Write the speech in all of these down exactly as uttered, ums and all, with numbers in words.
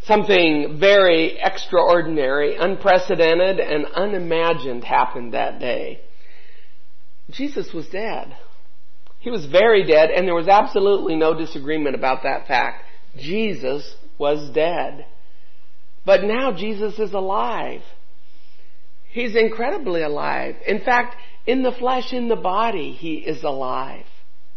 Something very extraordinary, unprecedented, and unimagined happened that day. Jesus was dead. He was very dead, and there was absolutely no disagreement about that fact. Jesus was dead. But now Jesus is alive. He's incredibly alive. In fact, in the flesh, in the body, He is alive.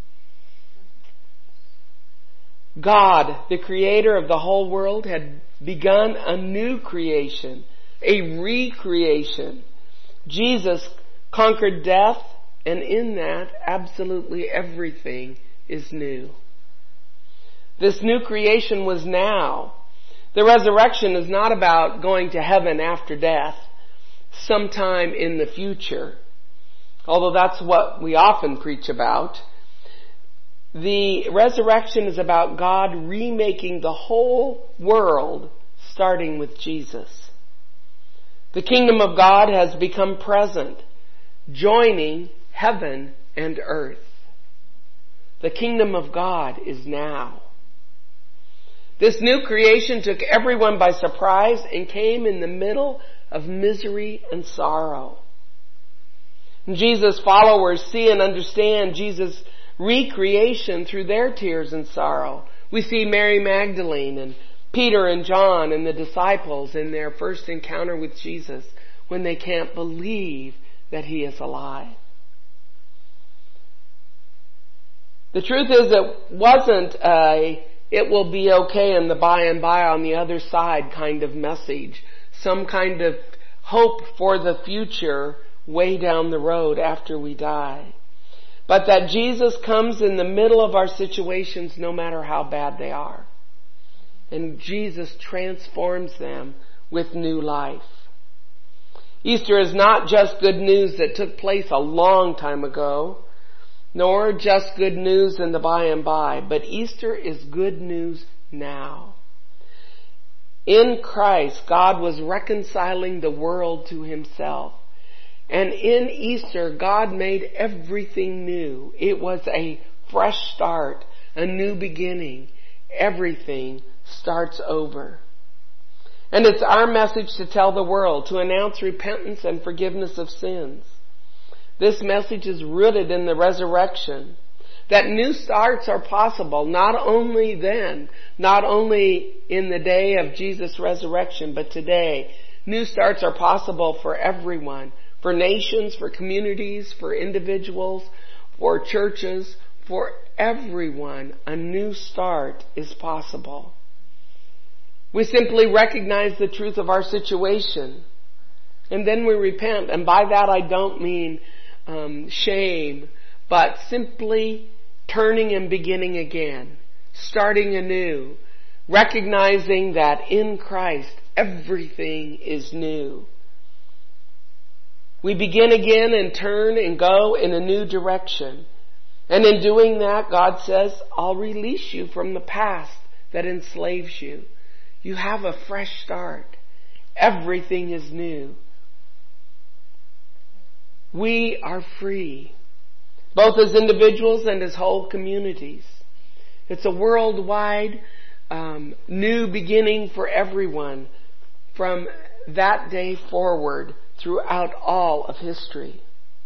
God, the creator of the whole world, had begun a new creation, a recreation. Jesus conquered death, and in that, absolutely everything is new. This new creation was now. The resurrection is not about going to heaven after death, sometime in the future, although that's what we often preach about. The resurrection is about God remaking the whole world, starting with Jesus. The kingdom of God has become present, joining heaven and earth. The kingdom of God is now. This new creation took everyone by surprise and came in the middle of misery and sorrow. Jesus' followers see and understand Jesus' recreation through their tears and sorrow. We see Mary Magdalene and Peter and John and the disciples in their first encounter with Jesus when they can't believe that He is alive. The truth is, it wasn't a "it will be okay in the by and by on the other side" kind of message. Some kind of hope for the future way down the road after we die. But that Jesus comes in the middle of our situations no matter how bad they are. And Jesus transforms them with new life. Easter is not just good news that took place a long time ago, nor just good news in the by and by, but Easter is good news now. In Christ, God was reconciling the world to Himself. And in Easter, God made everything new. It was a fresh start, a new beginning. Everything starts over. And it's our message to tell the world, to announce repentance and forgiveness of sins. This message is rooted in the resurrection. That new starts are possible, not only then, not only in the day of Jesus' resurrection, but today. New starts are possible for everyone, for nations, for communities, for individuals, for churches, for everyone. A new start is possible. We simply recognize the truth of our situation, and then we repent. And by that I don't mean um, shame, but simply turning and beginning again, starting anew, recognizing that in Christ everything is new. We begin again and turn and go in a new direction. And in doing that, God says, I'll release you from the past that enslaves you. You have a fresh start. Everything is new. We are free, both as individuals and as whole communities. It's a worldwide um, new beginning for everyone from that day forward throughout all of history.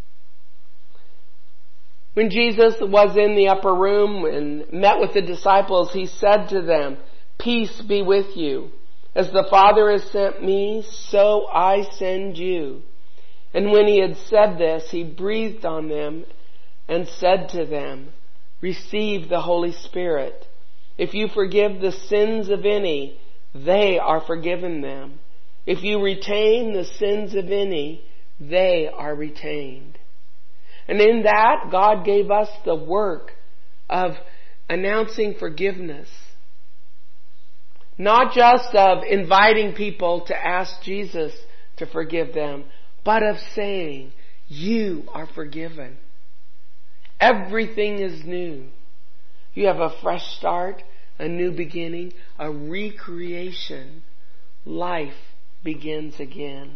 When Jesus was in the upper room and met with the disciples, He said to them, "Peace be with you. As the Father has sent me, so I send you." And when He had said this, He breathed on them and said to them, "Receive the Holy Spirit. If you forgive the sins of any, they are forgiven them. If you retain the sins of any, they are retained." And in that, God gave us the work of announcing forgiveness. Not just of inviting people to ask Jesus to forgive them, but of saying, you are forgiven. Everything is new. You have a fresh start, a new beginning, a recreation. Life begins again.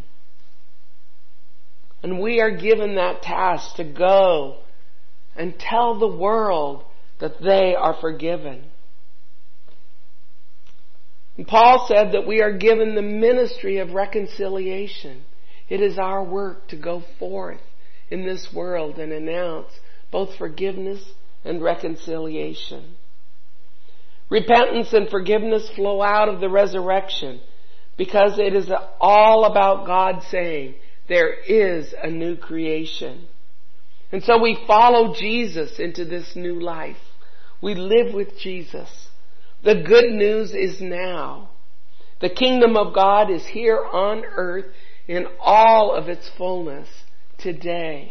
And we are given that task to go and tell the world that they are forgiven. And Paul said that we are given the ministry of reconciliation. It is our work to go forth in this world and announce both forgiveness and reconciliation. Repentance and forgiveness flow out of the resurrection because it is all about God saying there is a new creation. And so we follow Jesus into this new life. We live with Jesus. The good news is now. The kingdom of God is here on earth in all of its fullness today.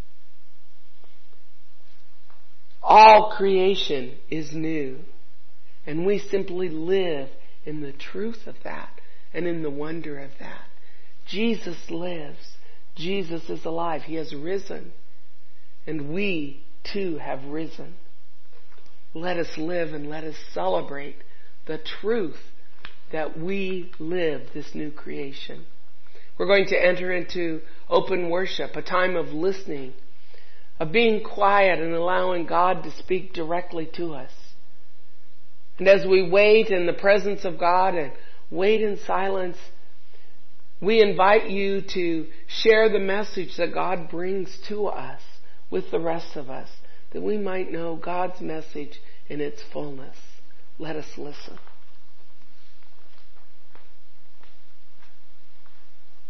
All creation is new. And we simply live in the truth of that and in the wonder of that. Jesus lives. Jesus is alive. He has risen. And we too have risen. Let us live and let us celebrate the truth that we live this new creation. We're going to enter into open worship, a time of listening, of being quiet and allowing God to speak directly to us. And as we wait in the presence of God and wait in silence, we invite you to share the message that God brings to us with the rest of us, that we might know God's message in its fullness. Let us listen.